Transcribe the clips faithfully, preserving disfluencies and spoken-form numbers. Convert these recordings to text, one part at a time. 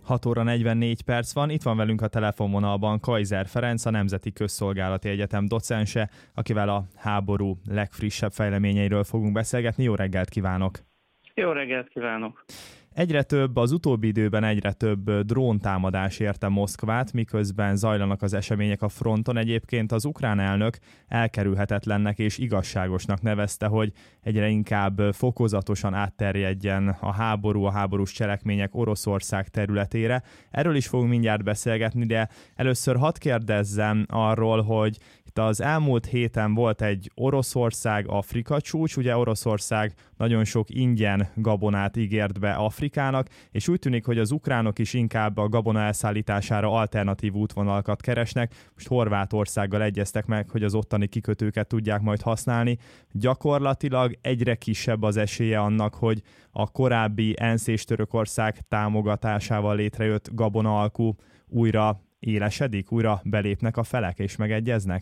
hat óra negyvennégy perc van, itt van velünk a telefonvonalban Kaiser Ferenc, a Nemzeti Közszolgálati Egyetem docense, akivel a háború legfrissebb fejleményeiről fogunk beszélgetni. Jó reggelt kívánok! Jó reggelt kívánok! Egyre több, az utóbbi időben egyre több dróntámadás érte Moszkvát, miközben zajlanak az események a fronton. Egyébként az ukrán elnök elkerülhetetlennek és igazságosnak nevezte, hogy egyre inkább fokozatosan átterjedjen a háború, a háborús cselekmények Oroszország területére. Erről is fogunk mindjárt beszélgetni, de először hadd kérdezzem arról, hogy itt az elmúlt héten volt egy Oroszország-Afrika csúcs, ugye Oroszország nagyon sok ingyen gabonát ígért be Afrikának, és úgy tűnik, hogy az ukránok is inkább a gabona elszállítására alternatív útvonalakat keresnek. Most Horvátországgal egyeztek meg, hogy az ottani kikötőket tudják majd használni. Gyakorlatilag egyre kisebb az esélye annak, hogy a korábbi ENSZ és Törökország támogatásával létrejött gabona alkú újra élesedik, újra belépnek a felek és megegyeznek?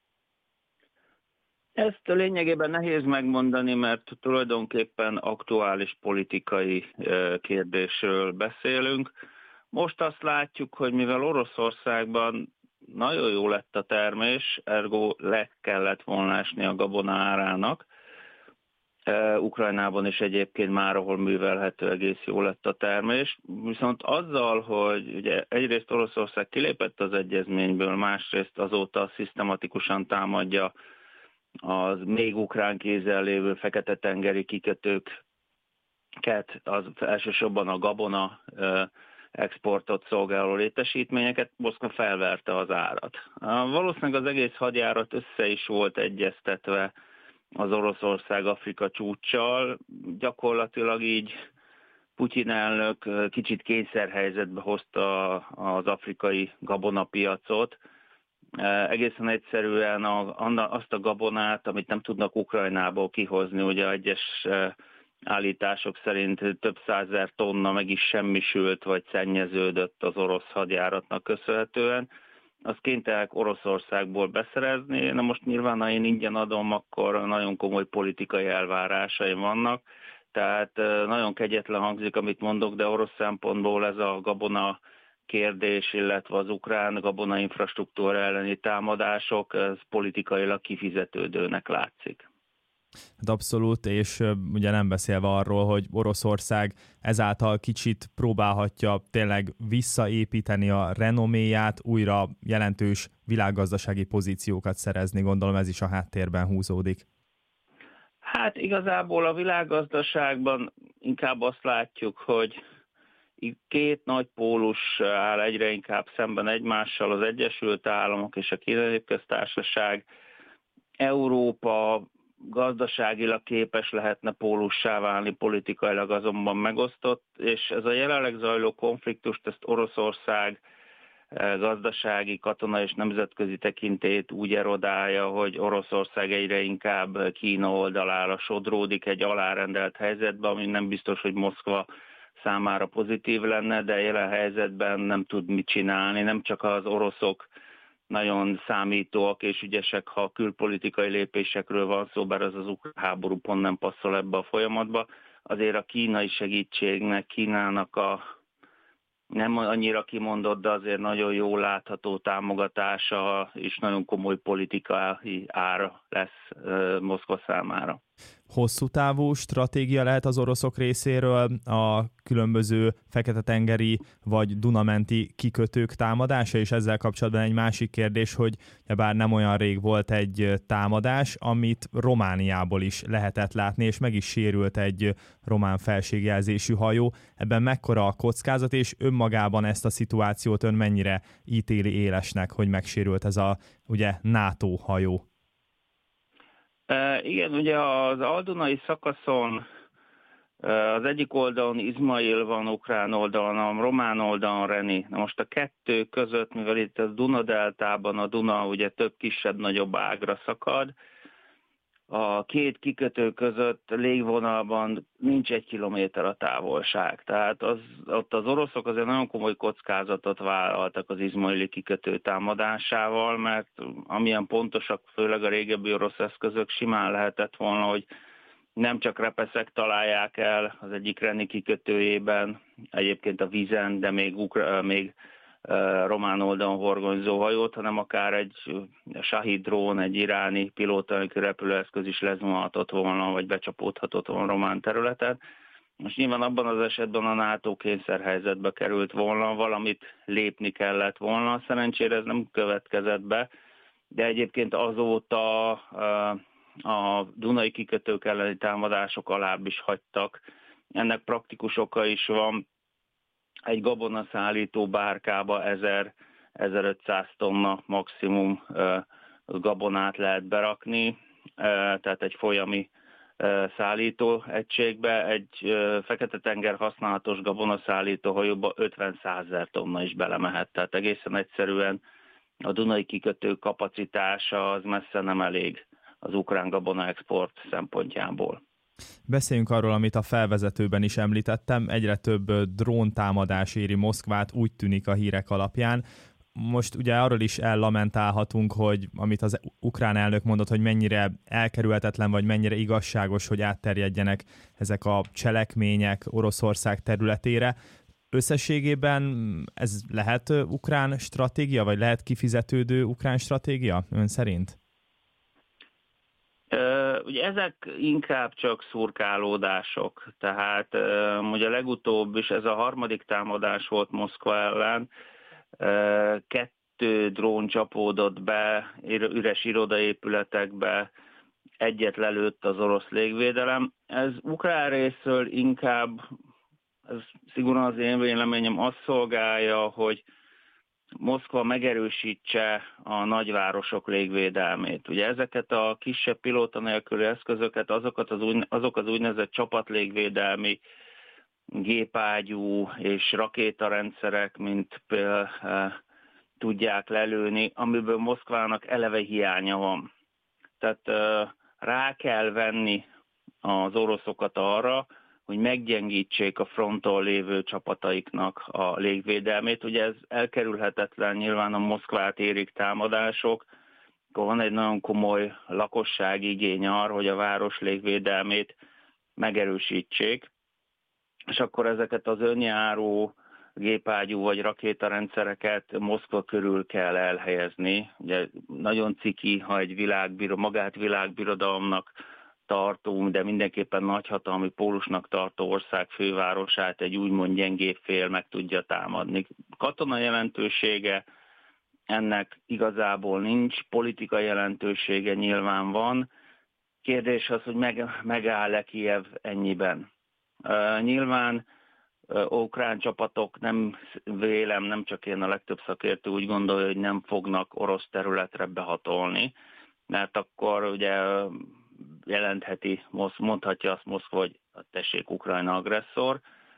Ezt lényegében nehéz megmondani, mert tulajdonképpen aktuális politikai kérdésről beszélünk. Most azt látjuk, hogy mivel Oroszországban nagyon jó lett a termés, ergo le kellett volna esni a gabona árának. Ukrajnában is egyébként már, ahol művelhető, egész jó lett a termés. Viszont azzal, hogy ugye egyrészt Oroszország kilépett az egyezményből, másrészt azóta szisztematikusan támadja az még ukrán kézzel lévő fekete-tengeri kikötőket, az elsősorban a gabona exportot szolgáló létesítményeket, Moszkva felverte az árat. Valószínűleg az egész hadjárat össze is volt egyeztetve az Oroszország-Afrika csúccsal, gyakorlatilag így Putyin elnök kicsit kényszerhelyzetbe hozta az afrikai gabonapiacot. Egészen egyszerűen a, azt a gabonát, amit nem tudnak Ukrajnából kihozni, ugye egyes állítások szerint több százezer tonna meg is semmisült, vagy szennyeződött az orosz hadjáratnak köszönhetően, azt kénytelenek Oroszországból beszerezni. Na most nyilván, ha én ingyen adom, akkor nagyon komoly politikai elvárásaim vannak, tehát nagyon kegyetlen hangzik, amit mondok, de orosz szempontból ez a gabona kérdés, illetve az ukrán gabona infrastruktúra elleni támadások, ez politikailag kifizetődőnek látszik. Hát abszolút, és ugye nem beszélve arról, hogy Oroszország ezáltal kicsit próbálhatja tényleg visszaépíteni a renoméját, újra jelentős világgazdasági pozíciókat szerezni, gondolom ez is a háttérben húzódik. Hát igazából a világgazdaságban inkább azt látjuk, hogy két nagy pólus áll egyre inkább szemben egymással, az Egyesült Államok és a Kínai Népköztársaság. Európa gazdaságilag képes lehetne pólussá válni, politikailag azonban megosztott, és ez a jelenleg zajló konfliktust, ezt Oroszország gazdasági, katona és nemzetközi tekintélyét úgy erodálja, hogy Oroszország egyre inkább Kína oldalára sodródik egy alárendelt helyzetbe, ami nem biztos, hogy Moszkva számára pozitív lenne, de jelen helyzetben nem tud mit csinálni, nem csak az oroszok nagyon számítóak és ügyesek, ha külpolitikai lépésekről van szó, bár az az ukrán háború pont nem passzol ebbe a folyamatba, azért a kínai segítségnek, Kínának a nem annyira kimondott, de azért nagyon jól látható támogatása és nagyon komoly politikai ára lesz Moszkva számára. Hosszú távú stratégia lehet az oroszok részéről a különböző Fekete-tengeri vagy Dunamenti kikötők támadása, és ezzel kapcsolatban egy másik kérdés, hogy bár nem olyan rég volt egy támadás, amit Romániából is lehetett látni, és meg is sérült egy román felségjelzésű hajó. Ebben mekkora a kockázat, és önmagában ezt a szituációt ön mennyire ítéli élesnek, hogy megsérült ez a ugye NATO hajó? Igen, ugye az aldunai szakaszon az egyik oldalon Izmail van, ukrán oldalon, a román oldalon Reni. Na most a kettő között, mivel itt a Duna-deltában a Duna ugye több kisebb-nagyobb ágra szakad, a két kikötő között légvonalban nincs egy kilométer a távolság. Tehát az, ott az oroszok azért nagyon komoly kockázatot vállaltak az izmaili kikötő támadásával, mert amilyen pontosak, főleg a régebbi orosz eszközök, simán lehetett volna, hogy nem csak repeszek találják el az egyik Reni kikötőjében, egyébként a vízen, de még, ukra, még román oldalon horgonyzó hajót, hanem akár egy Shahid drón, egy iráni pilóta nélkül repülőeszköz is lezuhanhatott volna, vagy becsapódhatott volna román területen. Most nyilván abban az esetben a NATO kényszerhelyzetbe került volna, valamit lépni kellett volna, szerencsére ez nem következett be, de egyébként azóta a Dunai kikötők elleni támadások alább is hagytak. Ennek praktikus oka is van. Egy gabonaszállító bárkába ezer-ezerötszáz tonna maximum gabonát lehet berakni, tehát egy folyami szállító egységbe, egy Fekete-tenger használatos gabonaszállító hajóba ötven-százezer tonna is belemehet. Tehát egészen egyszerűen a Dunai kikötő kapacitása az messze nem elég az ukrán gabona export szempontjából. Beszéljünk arról, amit a felvezetőben is említettem, egyre több dróntámadás éri Moszkvát, úgy tűnik a hírek alapján. Most ugye arról is ellamentálhatunk, hogy amit az ukrán elnök mondott, hogy mennyire elkerülhetetlen, vagy mennyire igazságos, hogy átterjedjenek ezek a cselekmények Oroszország területére. Összességében ez lehet ukrán stratégia, vagy lehet kifizetődő ukrán stratégia ön szerint? Ugye ezek inkább csak szurkálódások, tehát ugye legutóbb is ez a harmadik támadás volt Moszkva ellen, kettő drón csapódott be üres irodaépületekbe, egyet lelőtt az orosz légvédelem. Ez ukrán részről inkább, ez szigorúan az én véleményem, azt szolgálja, hogy Moszkva megerősítse a nagyvárosok légvédelmét. Ugye ezeket a kisebb pilóta nélküli eszközöket, azokat az úgy, azok az úgynevezett csapatlégvédelmi gépágyú és rakétarendszerek, mint például e, tudják lelőni, amiből Moszkvának eleve hiánya van. Tehát e, rá kell venni az oroszokat arra, hogy meggyengítsék a fronton lévő csapataiknak a légvédelmét. Ugye ez elkerülhetetlen, nyilván a Moszkvát érik támadások, akkor van egy nagyon komoly lakossági igény arra, hogy a város légvédelmét megerősítsék, és akkor ezeket az önjáró gépágyú vagy rakétarendszereket Moszkva körül kell elhelyezni. Ugye nagyon ciki, ha egy világbiro, magát világbirodalomnak tartunk, de mindenképpen nagyhatalmi pólusnak tartó ország fővárosát egy úgymond gyengébb fél meg tudja támadni. Katona jelentősége ennek igazából nincs, politikai jelentősége nyilván van. Kérdés az, hogy meg, megáll-e Kijev ennyiben. Uh, nyilván uh, ukrán csapatok nem vélem, nem csak én, a legtöbb szakértő úgy gondolja, hogy nem fognak orosz területre behatolni, mert akkor ugye jelentheti, mondhatja azt Moszkva, hogy tessék, Ukrajna agresszor,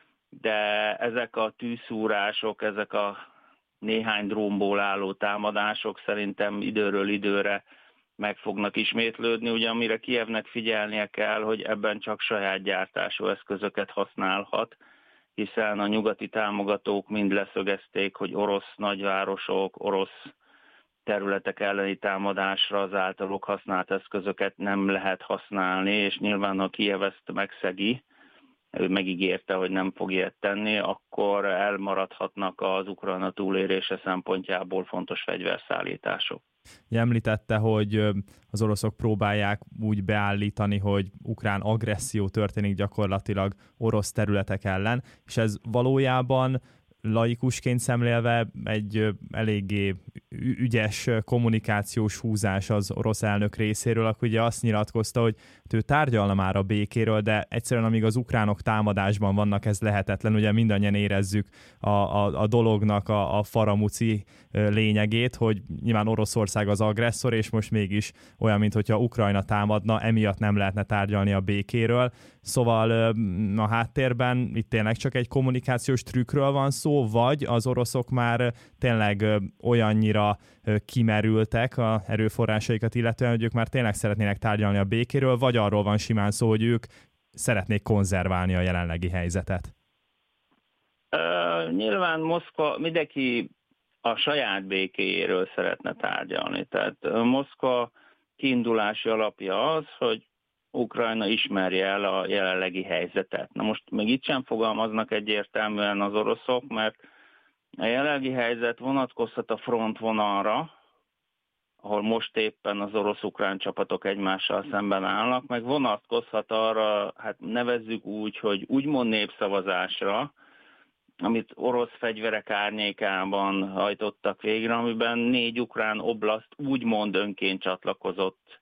de ezek a tűzszúrások, ezek a néhány drónból álló támadások szerintem időről időre meg fognak ismétlődni, ugye amire Kijevnek figyelnie kell, hogy ebben csak saját gyártású eszközöket használhat, hiszen a nyugati támogatók mind leszögezték, hogy orosz nagyvárosok, orosz területek elleni támadásra az általuk használt eszközöket nem lehet használni, és nyilván ha Kijev ezt megszegi, ő megígérte, hogy nem fog ilyet tenni, akkor elmaradhatnak az Ukrajna túlélése szempontjából fontos fegyverszállítások. Említette, hogy az oroszok próbálják úgy beállítani, hogy ukrán agresszió történik gyakorlatilag orosz területek ellen, és ez valójában laikusként szemlélve egy eléggé ügyes kommunikációs húzás az orosz elnök részéről, aki ugye azt nyilatkozta, hogy ő tárgyalna már a békéről, de egyszerűen amíg az ukránok támadásban vannak, ez lehetetlen. Ugye mindannyian érezzük a, a, a dolognak a, a faramuci lényegét, hogy nyilván Oroszország az agresszor, és most mégis olyan, mintha Ukrajna támadna, emiatt nem lehetne tárgyalni a békéről. Szóval a háttérben itt tényleg csak egy kommunikációs trükkről van szó, vagy az oroszok már tényleg olyannyira kimerültek a erőforrásaikat illetően, hogy ők már tényleg szeretnének tárgyalni a békéről, vagy arról van simán szó, hogy ők szeretnék konzerválni a jelenlegi helyzetet? Uh, nyilván Moszkva, mindenki a saját békéjéről szeretne tárgyalni. Tehát Moszkva kiindulási alapja az, hogy Ukrajna ismerje el a jelenlegi helyzetet. Na most még itt sem fogalmaznak egyértelműen az oroszok, mert a jelenlegi helyzet vonatkozhat a frontvonalra, ahol most éppen az orosz-ukrán csapatok egymással szemben állnak, meg vonatkozhat arra, hát nevezzük úgy, hogy úgymond népszavazásra, amit orosz fegyverek árnyékában hajtottak végre, amiben négy ukrán oblaszt úgymond önként csatlakozott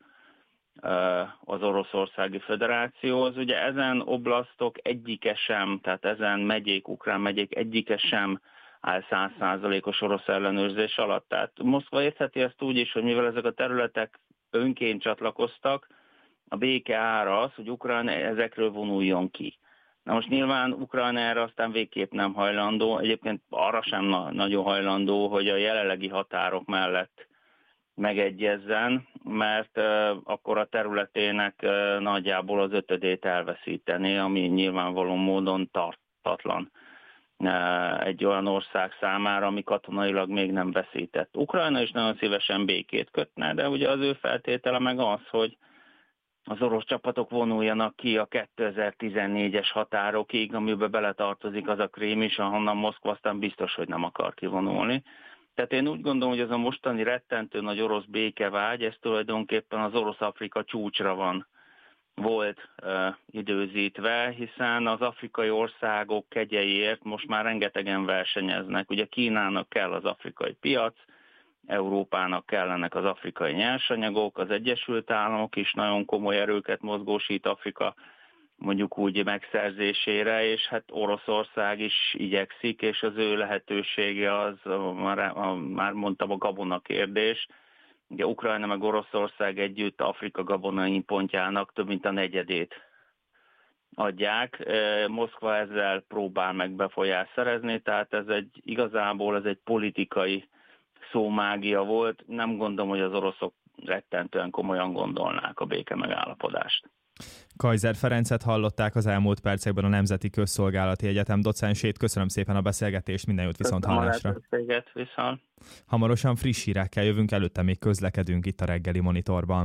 az Oroszországi Föderációhoz. Ugye ezen oblasztok egyike sem, tehát ezen megyék, ukrán megyék egyike sem áll száz százalékos orosz ellenőrzés alatt. Tehát Moszkva értheti ezt úgy is, hogy mivel ezek a területek önként csatlakoztak, a béke ára az, hogy Ukrajna ezekről vonuljon ki. Na most nyilván Ukrajna erre aztán végképp nem hajlandó, egyébként arra sem na- nagyon hajlandó, hogy a jelenlegi határok mellett megegyezzen, mert uh, akkor a területének uh, nagyjából az ötödét elveszíteni, ami nyilvánvaló módon tartatlan uh, egy olyan ország számára, ami katonailag még nem veszített. Ukrajna is nagyon szívesen békét kötne, de ugye az ő feltétele meg az, hogy az orosz csapatok vonuljanak ki a kétezer-tizennégyes határokig, amiben beletartozik az a Krím is, ahonnan Moszkva aztán biztos, hogy nem akar kivonulni. Tehát én úgy gondolom, hogy ez a mostani rettentő nagy orosz békevágy, ez tulajdonképpen az orosz-Afrika csúcsra van, volt uh, időzítve, hiszen az afrikai országok kegyeiért most már rengetegen versenyeznek. Ugye Kínának kell az afrikai piac, Európának kellenek az afrikai nyersanyagok, az Egyesült Államok is nagyon komoly erőket mozgósít Afrika mondjuk úgy megszerzésére, és hát Oroszország is igyekszik, és az ő lehetősége az, már, már mondtam, a gabona kérdés. Ugye Ukrajna meg Oroszország együtt Afrika gabonai pontjának több mint a negyedét adják. Moszkva ezzel próbál meg befolyást szerezni, tehát ez egy igazából ez egy politikai szómágia volt. Nem gondolom, hogy az oroszok rettentően komolyan gondolnák a béke megállapodást. Kaiser Ferencet hallották az elmúlt percekben, a Nemzeti Közszolgálati Egyetem docensét. Köszönöm szépen a beszélgetést, minden jót, viszont hallásra. Viszont. Hamarosan friss hírekkel jövünk, előtte még közlekedünk itt a Reggeli Monitorban.